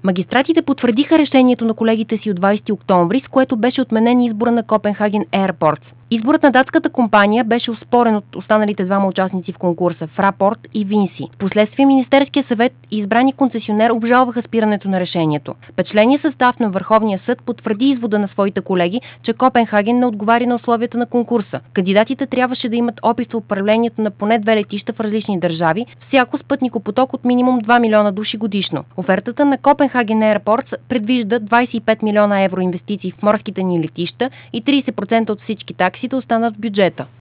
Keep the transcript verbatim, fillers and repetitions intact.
Магистратите потвърдиха решението на колегите си от двадесети октомври, с което беше отменен избора на Copenhagen Airports. Изборът на датската компания беше оспорен от останалите двама участници в конкурса – Fraport и Vinci. Впоследствие Министерския съвет и избрани концесионер обжалваха спирането на решението. Печленият състав на Върховния съд потвърди извода на своите колеги, че Копенхаген не отговаря на условията на конкурса. Кандидатите трябваше да имат опит в управлението на поне две летища в различни държави, всяко с пътникопоток от минимум два милиона души годишно. Офертата на Copenhagen Airports предвижда двадесет и пет милиона евро инвестиции в морските ни летища и тридесет процента от всички такси да останат в бюджета.